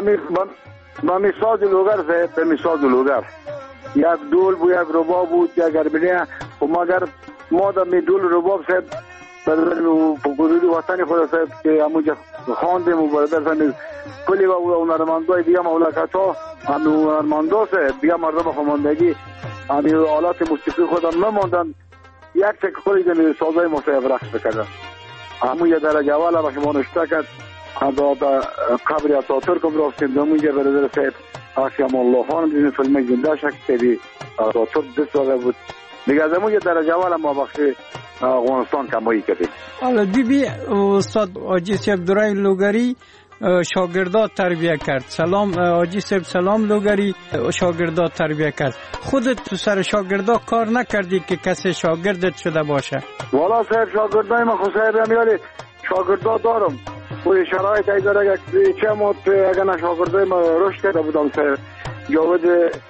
با میساز لوگر صاحب به میساز لوگر یک دول بود یک رباب بود یک اربینه و مگر ما در می دول رباب صاحب برادر حدود وطن خود صاحب که همونجا خواندیم و برادر صاحب کلی و هنرمندای دیگه مملکت‌ها هم هنرمندا صاحب دیگه مردم خواندگی همین آلات موسیقی خودم نماندن یک تک کلی دمی سازای ما صاحب رقص بکردن همون یه درجه اول با شما نشته کرد دا قبر اتاتورک هم رفتیم همونجا برادر صاحب آسیام الله خان دیدیم فیلم زنده شکل اتاتورک دست واقع بود دیگه از همون یه درجه اول ما بخشی افغانستان کمایی کردیم. حالا بی بی استاد حاجی صاحب درای لوگری شاگردات تربیه کرد. سلام حاجی صاحب سلام لوگری شاگردات تربیه کرد. خودت تو سر شاگردات کار نکردی که کسی شاگردت شده باشه؟ والا صاحب شاگردای من خود صاحب همیالی شاگردات دارم و شرایط ایداره یک چه مات اگر نه شاگردای من رشد کرده بودم صاحب جاود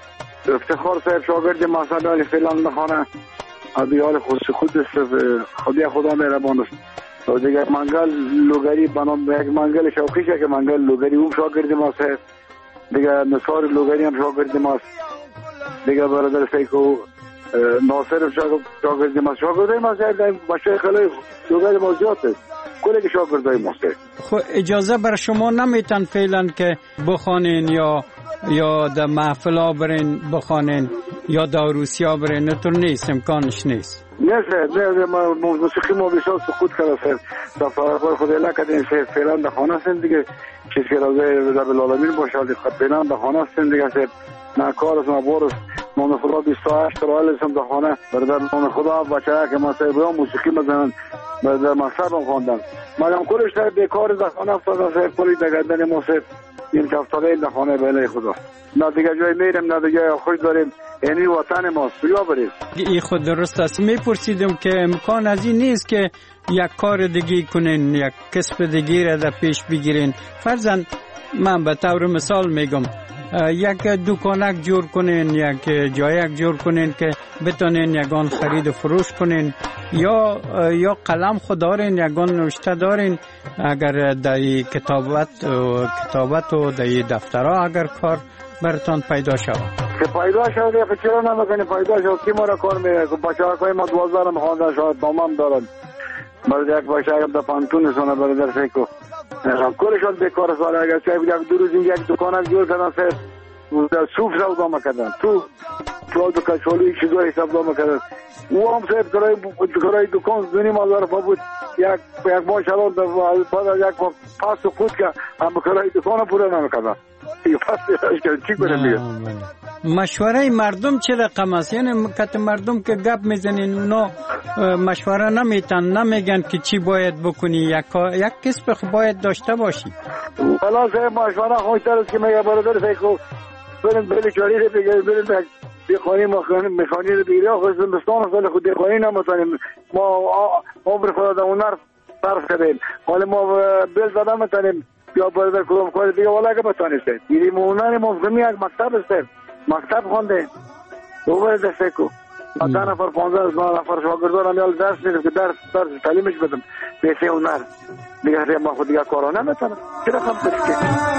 افتخار صاحب شاگرد مثلا فیلان نخانه ادیال خود خود خودی خدا مهربان است. و دیگه منگل لوگری بنام یک منگل شوقیشه که منگل لوگری اون شاگرد ماست. دیگه نصار لوگری هم شاگرد ماست. دیگه برادر سیکو ناصر شاگرد ماست. شاگردای ماست باشه خیلی لوگری ما زیاد است. کلی که شاگردای ماست. خب اجازه بر شما نمیتن فعلا که بخوانین یا یا در محفلا برین بخوانین یا در روسیا برین نتون نیست امکانش نیست. نه نه ما موسیقی ما بسیار سقوط کرده سر در فرق خود الله کردیم سر فعلا در خانه هستن دیگه چیز که روزه رب العالمین باشه خب فعلا در خانه هستن دیگه سر نه کار است نه بار است نام خدا بیست و هشت رایل هستم در خانه برادر نام خدا بچه ها که ما سر بیان موسیقی بزنن در مکتب هم خواندن مگم کلش در بیکار در خانه افتادن سر کلی دگردن ما سر این چفتاله در خانه بله خدا نه دیگه جای میریم نه دیگه خوش داریم یعنی وطن ماست بیا بریم. این خود درست است. میپرسیدم که امکان از این نیست که یک کار دیگه کنین یک کسب دیگه را در پیش بگیرین. فرضاً من به طور مثال میگم یک دکانک جور کنین یک جایک جور کنین که بتونین یگان خرید و فروش کنین یا یا قلم خود دارین یگان نوشته دارین اگر در کتابت و کتابت و در دفترها اگر کار براتون پیدا شود که پیدا شود یا چرا نمیکنی پیدا شود کی ما را کار میره بچه های ما دوازده هم خوانده شاید تمام دارن برای یک بچه هم در پانتون سانه برادر فکر کلشان بیکار است اگر چه یک دو روز یک دکانک جور کردن سه سوف سودا میکردن تو تو دو کچولی چیزا حساب دام میکردن او هم صاحب کرای کرای دکان دنی مازار بود یک یک باش الان بعد یک پاس خود که هم کرای دکان پورا نمیکردن چی کنم دیگه؟ مشوره مردم چه رقم است؟ یعنی کت مردم که گپ میزنین اونا مشوره نمیتن، نمیگن که چی باید بکنی، یک یک کسب باید داشته باشی. والا صاحب مشوره خوشتر است که میگه برادر سیکو بریم بلی چاری رو بگیریم، بریم دیخوانی میخوانی رو بگیریم. خود زمستان است ولی خود دیخوانی نمیتونیم، ما عمر خود هنر صرف کردیم، ولی ما بل زده میتونیم یا برادر کدوم کار دیگه والا که بتانیست. یعنی هنر مفهمی یک مکتب است، مکتب خونده دو برادر سیکو ده نفر پانزده نفر شاگردان هم درس میدم که درس درس تعلیمش بدم بیشه هنر دیگه. ما خود دیگه کارا نمیتونم چرا خم بسکه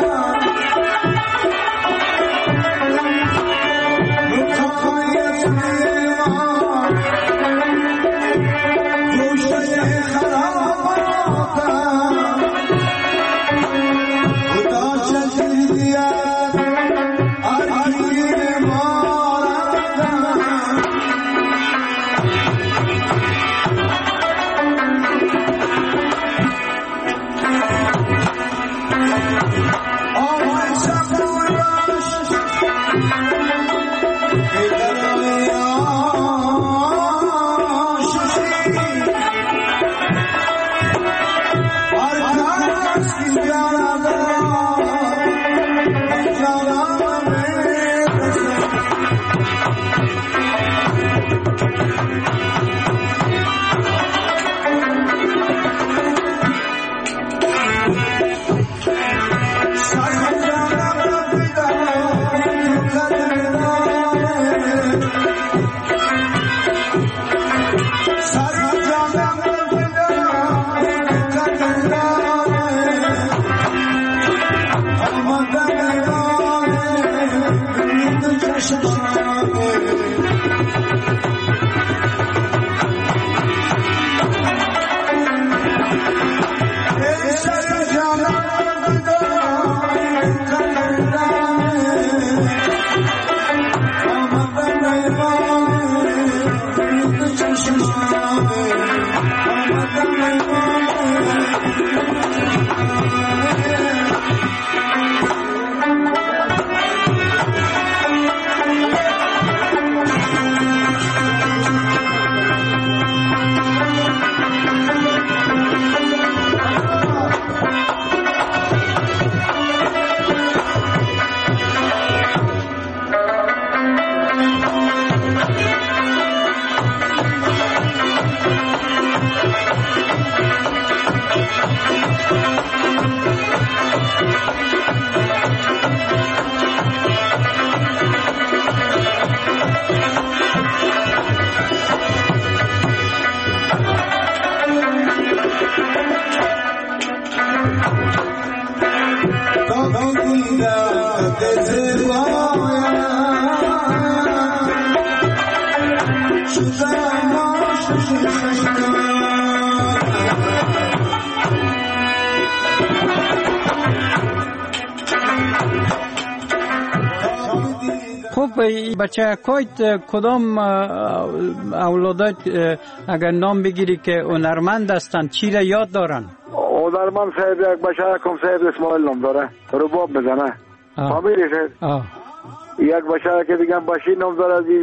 خب بچه کویت کدام اولادات اگر نام بگیری که هنرمند هستند چی را یاد دارن؟ هنرمند صاحب یک بچه کم صاحب اسماعیل نام داره، رباب بزنه. فهمیدی صاحب؟ یک بچه که دیگه بشیر نام داره، از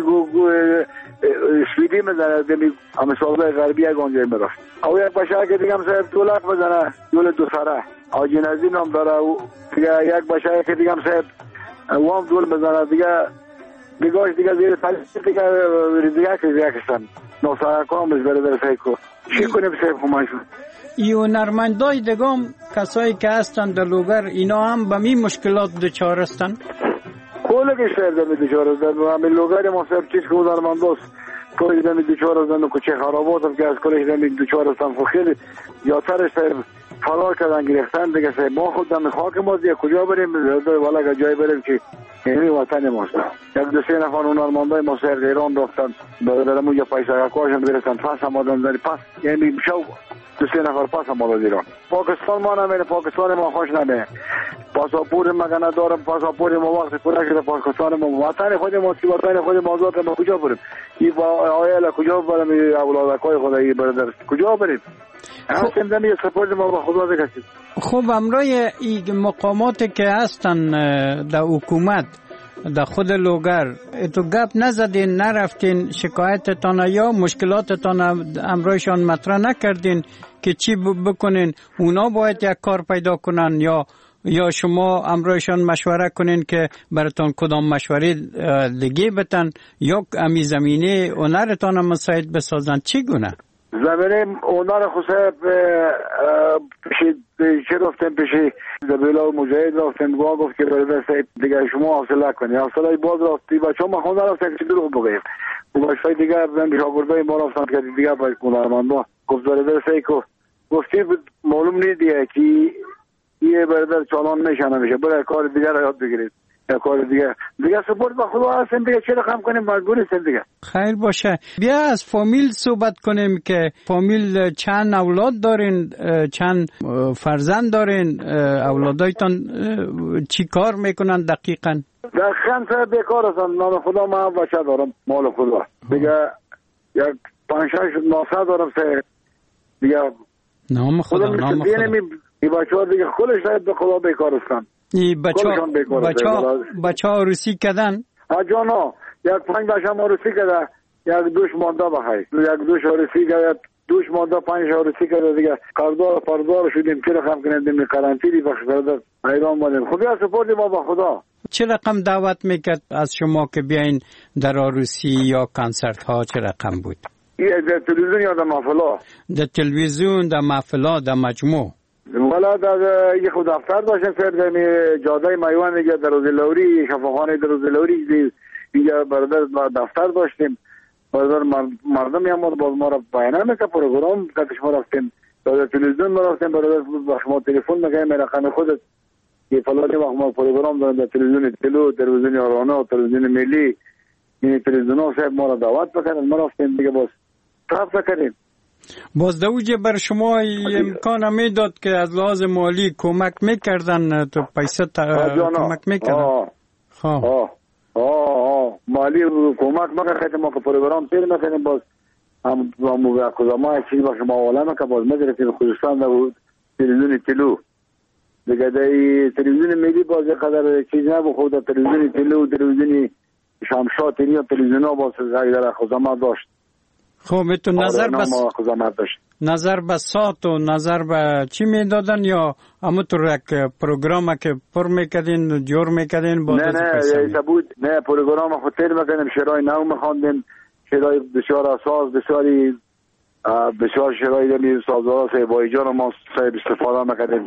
سویدی میزنه، دمی همه سالهای غربی یک آنجای میرفت. او یک بچه که دیگه صاحب دولق بزنه، دول دو سره. آجینازی نام داره. یک بچه که دیگه صاحب وام دول بزنه، دیگه دیگهش دیگه زیر پلیس دیگه دیگه که دیگه کشتن نوساره کامش برده سیکو. چی کنیم صاحب خمانشون؟ ای هنرمندای دیگم کسایی که هستن در لوگر اینا هم به می مشکلات دچار هستن؟ کلش صاحب در می دچار هستن. همین لوگر ما صاحب چیز که هنرمنداست کلش در می دچار هستن و کچه خرابات هم که از کلش در می دچار هستن. خب خیلی یاترش صاحب فرار کردن گرفتن دیگه صاحب. ما خود در خاک ما دیگه کجا بریم؟ والا که جای بریم که یعنی وطن ماست. یک دو سه نفر هنرمندای ما صاحب ایران رفتن برادرم اونجا پیسه کارشون برسن پس هم آدم داری پس یعنی شو دو سه نفر پس هم آدم ایران. پاکستان ما نمیره، پاکستان ما خوش نمیره. پاسپورت ما ندارم، پاسپورت ما وقتی پورا شده پاکستان ما وطن خود ما سی وطن خود ما آزاد ما کجا بریم؟ این با آیل کجا بریم؟ اولادکای خدایی برادر کجا بریم؟ هستیم دمی سپورت ما با خدا بکشید. خب امروی این مقاماتی که هستن در حکومت در خود لوگر تو گپ نزدین، نرفتین شکایتتان یا مشکلاتتان امرویشان مطرح نکردین که چی بکنین؟ اونا باید یک کار پیدا کنن یا یا شما امرویشان مشوره کنین که براتون کدام مشوره دیگه بتن یا امی زمینه هنرتان مساعد بسازن؟ چی گونه؟ زمینه هنر خصوصا پیشی چه رفتن پیشی زبیلا و مجاهد رفتن با گفت که برای دیگه شما حوصله کنی حوصله باز رفتی بچه ما خونه رفتن که دروغ بگیم و بچه دیگه شاگردای ما رفتن که دیگه باید هنرمندا گفت برای سعی که گفتی معلوم نیدیه که یه برادر چالان میشه نمیشه برای کار دیگه را یاد بگیرید یا کار دیگه دیگه سپورت با خدا هستیم دیگه چه رقم کنیم مجبور هستیم دیگه. خیر باشه. بیا از فامیل صحبت کنیم که فامیل چند اولاد دارین، چند فرزند دارین، اولادایتان چی کار میکنن دقیقاً؟ دقیقاً سر بیکار هستن. نام خدا من بچه دارم مال خدا دیگه یک پنج شش ناسه دارم سه دیگه نام خدا نام خدا این بچه ها دیگه خودش شاید به خدا بیکار هستن. این بچه ها بچه ها بچه ها عروسی کردن؟ ها جانا یک پنج بچه هم عروسی کرده یک دوش مانده بخواه یک دوش عروسی کرده دوش مانده پنج عروسی کرده دیگه کاردار پاردار شدیم چه رقم کنیم دیم قرنطینی بخش برده ایران بودیم. خب یا سپورتی ما با خدا. چه رقم دعوت میکرد از شما که بیاین در عروسی یا کنسرت ها؟ چه رقم بود؟ در تلویزیون یا در محفلا؟ در تلویزیون، در محفلا، در مجموع؟ والا در یه خود دفتر داشتن سر در جاده میوان دیگه در روزلوری شفاخانه در روزلوری اینجا برادر دفتر داشتیم برادر مردم هم باز ما را بیانه میکرد پروگرام کتش ما رفتیم در تلویزیون ما رفتیم برادر با شما تلفن میگه رقم خودت یه فلانی وقت ما پروگرام دارم در تلویزیون تلو تلویزیون آرانا تلویزیون ملی این تلویزیون ها صاحب ما را دعوت بکردن ما رفتیم دیگه باز طرف نکردیم. باز دوجه بر شما امکان میداد که از لحاظ مالی کمک میکردن تو پیسه کمک میکردن؟ خب آه آه مالی کمک میکردن ما که پروگرام تیر میکنیم باز هم موقع کدامه چیزی با شما آولا که باز میدرسیم خودستان در تلویزیون تلو دیگه در تلویزیون ملی باز یک قدر چیز نبود خود در تلویزیون تلو تلویزیون شمشات یا تلویزیون ها باز در خودامه داشت. خب تو نظر بس نظر به ساعت و نظر به چی میدادن یا همونطور یک پروگرام که پر میکردین جور میکردین؟ نه نه ایسا بود نه پروگرام خود تیر میکردیم شعرهای نو میخواندیم شعرهای بسیار اساس بسیاری بسیار شعرهای دمی سازوار با ایجان ما صاحب استفاده میکردیم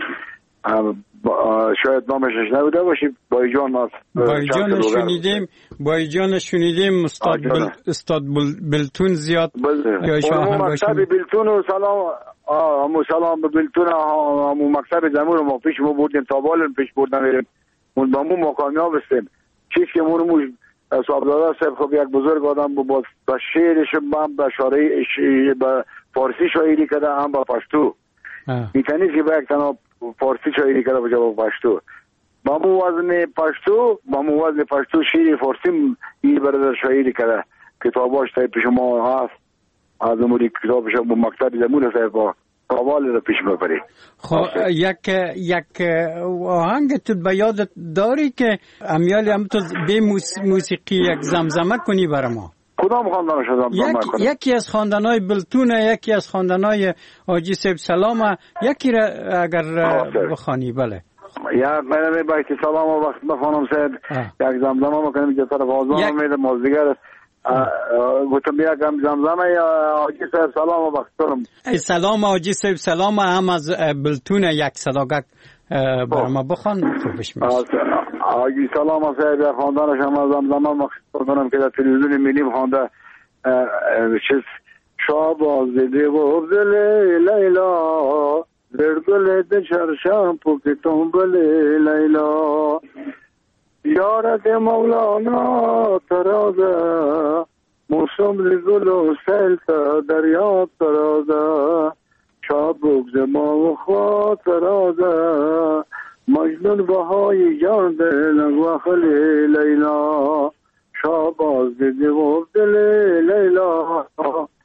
شاید نامش نبوده باشی بایجان ما بایجان شنیدیم بایجان شنیدیم استاد بل... استاد بل... بلتون زیاد بل... یا شاهن مکتب بلتون و سلام همو سلام به بلتون همو مکتب زمون ما پیش ما بردیم تابال پیش بردن بریم اون با مو مقامیاب هستیم چیز که مونمو صاحبزاده صاحب خب یک بزرگ آدم با با شعرش هم به شعری به فارسی شاعری کرده هم با پشتو میتونی که با یک تنها فارسی شاعری کرده بجا با پشتو با مو وزن پشتو با مو وزن پشتو شعری فارسی این برادر شاعری کرده کتاباش تای پیش ما هست از اموری کتابش با مکتب زمون هست با قوال رو پیش ببری. خب یک یک آهنگ تو به یادت داری که امیالی هم تو به موسیقی یک زمزمه کنی برای ما؟ کدام خواندنش زمزمه کنی؟ یکی از خواندنهای بلتونه، یکی از خواندنهای حاجی صاحب سلامه، یکی را اگر بخوانی. بله یک من بیت سلام و وقت بخوانم صاحب یک زمزمه میکنم که طرف آزان میده مازدیگر گفتم بیا کم زمزمه یا حاجی صاحب سلام و بخترم ای سلام حاجی صاحب سلام هم از بلتون یک صداقت برای ما بخوان خوبش میشه. حاجی سلام صاحب خواندنش هم از زمزمه مخصوص که در تلویزیون ملی خوانده چیز شاباز دیده و دل لیلا دردل ده چرشم پوکتون بل لیلا یارت مولانا ترازه موسم گل و سیل تا دریا ترازه چابک زما و خواه ترازه مجنون بهای جان دل و خلی لیلا شاباز دیدی و دل لیلا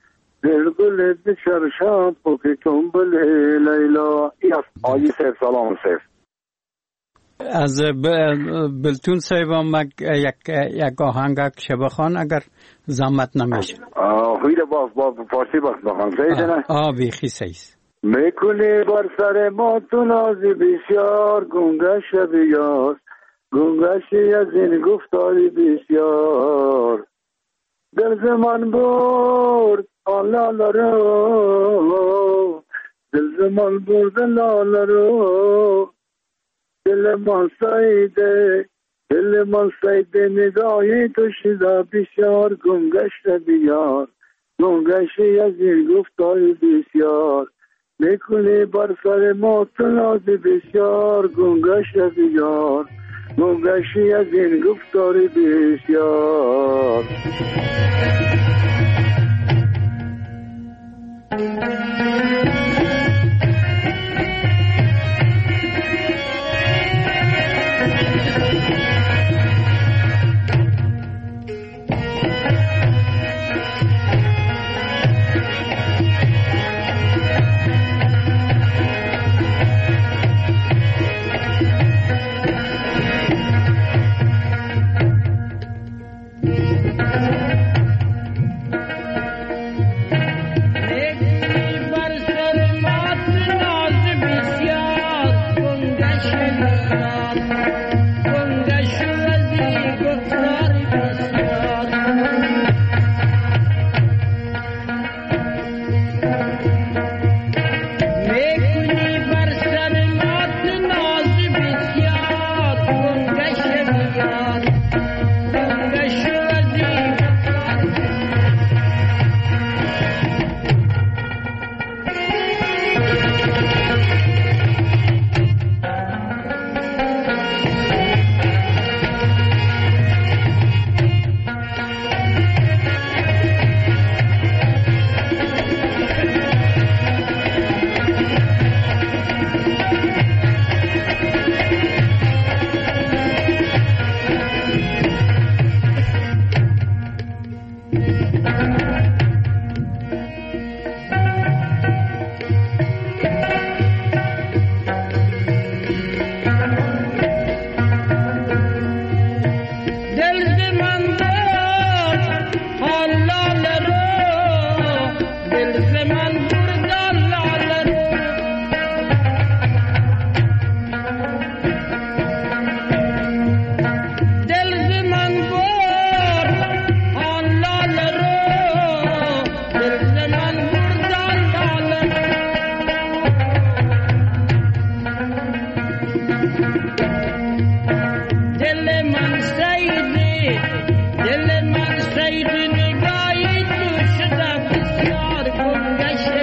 دلگل بچرشم پوکی تنبل لیلا. آجی سیف سلام سیف از بلتون صاحب هم یک یک آهنگ شب خان اگر زحمت نمیشه. خویده با با فارسی بخت بخوان سیده نه؟ آه بیخی سیست. میکنی بر سر ما تو نازی بسیار گنگش بیار گنگشی از این گفتاری بسیار در زمان برد آلالا رو در زمان برد آلالا رو دل من سایده دل من سایده نگاهی تو شده بسیار گنگش بیار گنگشی از این گفتاری بسیار میکنی بر سر ما تو ناز بسیار گنگش بیار گنگشی از این گفتاری بسیار. دل من سید نگاهی تو شده بسیار گنگش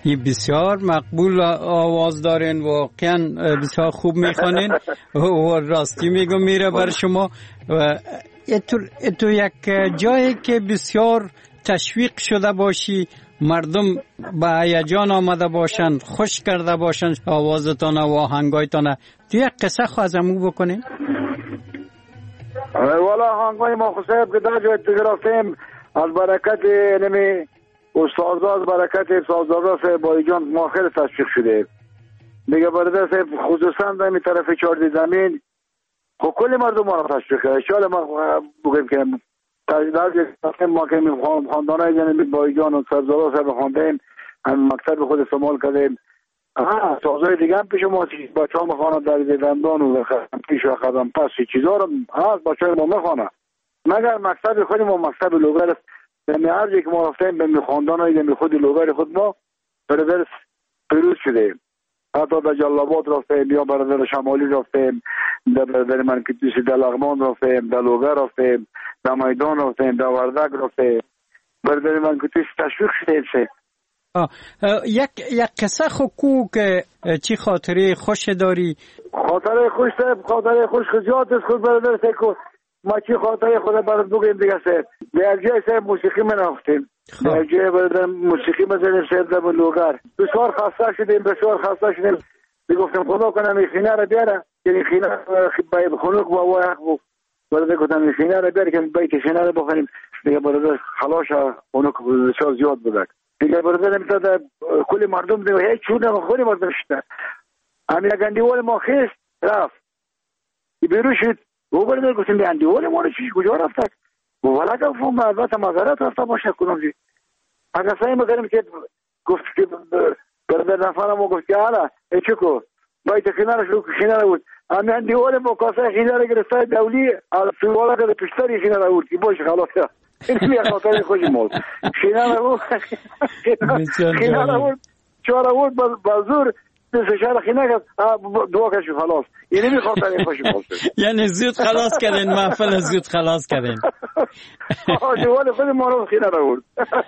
این بسیار مقبول آواز دارین، واقعا بسیار خوب میخوانین و راستی میگم میره بر شما. و تو یک جایی که بسیار تشویق شده باشی، مردم به هیجان آمده باشن، خوش کرده باشن آوازتان و آهنگایتان، تو یک قصه خو از امو بکنین؟ والا آهنگای ما خصوصیت که در جای تگرفتیم از برکت نمی استاد از برکت سازدارا صاحب بایی جان ما خیلی تشویق شده دیگه. برادر صاحب خصوصا در این طرف چهارده زمین خب کل مردم ما رو تشویق کرده. شاید ما بگیم که در ما که خواندانای جنبی بایی جان و سازدارا صاحب خواندیم، هم مکتب خود استعمال کردیم. ها سازهای دیگه هم پیش ما بچه ها میخوانه در دندان و پیش و خدم پس چیزا رو هست بچه های ما میخوانه، مگر مکتب خودی ما مکتب لوگر است. دمی هر جایی که ما رفتیم به خواندان های دمی خود لوگر خود ما برادر پیروز شده. حتی در جلابات رفتیم یا برادر شمالی رفتیم، در برادر منکتیسی در لغمان رفتیم، در لوگر رفتیم، در میدان رفتیم، در وردک رفتیم. برادر منکتیسی تشویق شده. آه. یک یک قصه خو کو که چی خاطره خوش داری؟ خاطره خوش صاحب خاطره خوش خجالت است خود برادر صاحب. ما چی خاطره خود برات بگیم دیگه صاحب. در جای صاحب موسیقی من رفتیم، در جای برادر موسیقی بزنیم صاحب در لوگر. بسیار خسته شدیم بسیار خسته شدیم. میگفتم خدا کنم این خینه را بیاره، یعنی خینه باید خنک و وای بود. برادر گفتم این خینه را بیاره که باید خینه را بخوریم. دیگه برادر خلاص خنک بسیار زیاد بود. دیگه برادر میتاد کلی مردم دیگه هیچ چون نمیخوری مردم شده. همین گندیوال ما خیست رفت بیرو شد. او برادر گفتیم به گندیوال ما رو چیش کجا رفتک؟ ولی گفتم البته مزارت رفته باشه کنم زی. اگر سعی میکنیم که گفت که برادر نفرم و گفت که حالا ایچه کو باید خینه رو شروع خینه رو بود. همین گندیوال ما کاسه خینه رو گرفته دولی از سوالا که پشتری خینه رو بود که باشه خلاص کرد. این میگه خاطر خوشی مود خینه رو خینه رو بود چهار بود بازور شهر خینه کرد دعا کشو خلاص. این میگه خاطر خوشی مود یعنی زود خلاص کردین محفل زود خلاص کردین. جوال خود ما رو خینه رو بود.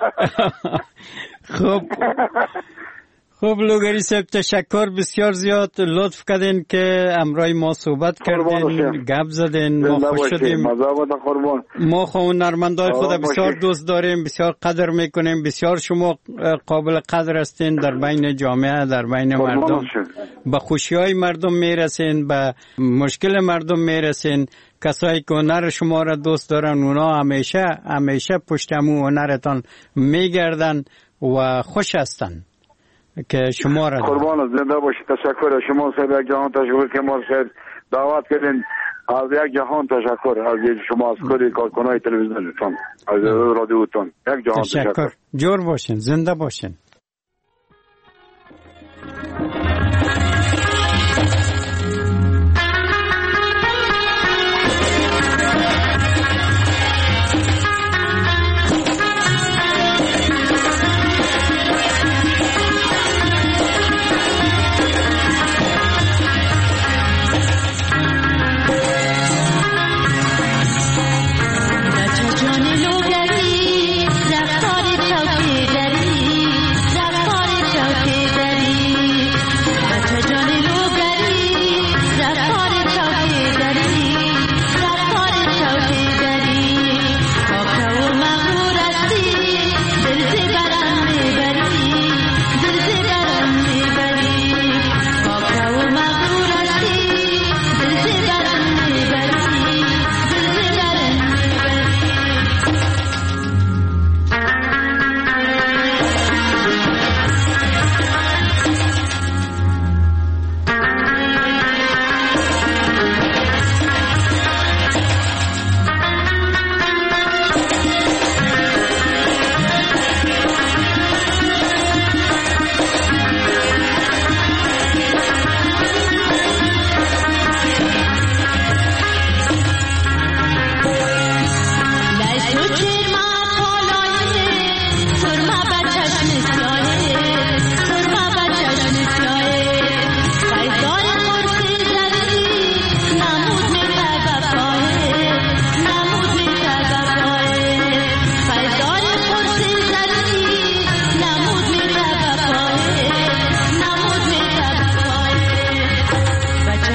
خب خب لوگری صاحب تشکر بسیار زیاد لطف کردین که امروز ما صحبت کردین گپ زدین ما خوش شدیم. ما خو هنرمندای خود بسیار دوست داریم بسیار قدر میکنیم بسیار شما قابل قدر هستین در بین جامعه در بین مردم به خوشی های مردم میرسین به مشکل مردم میرسین. کسایی که هنر شما را دوست دارن اونا همیشه همیشه پشت امو هنرتان میگردن و خوش هستن که شما را قربان زنده باشید. تشکر شما صاحب یک جهان تشکر که ما صاحب دعوت کردین. از یک جهان تشکر از شما از کلی کارکنای تلویزیونتون از رادیوتون یک جهان تشکر. تشکر جور باشین زنده باشین.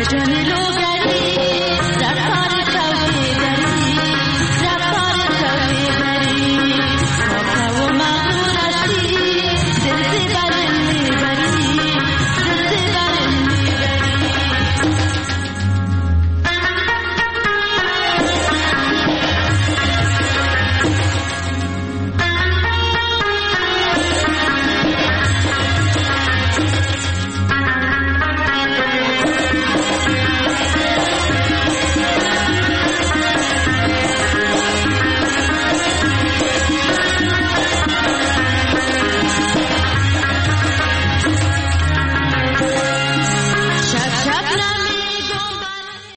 جان لوگ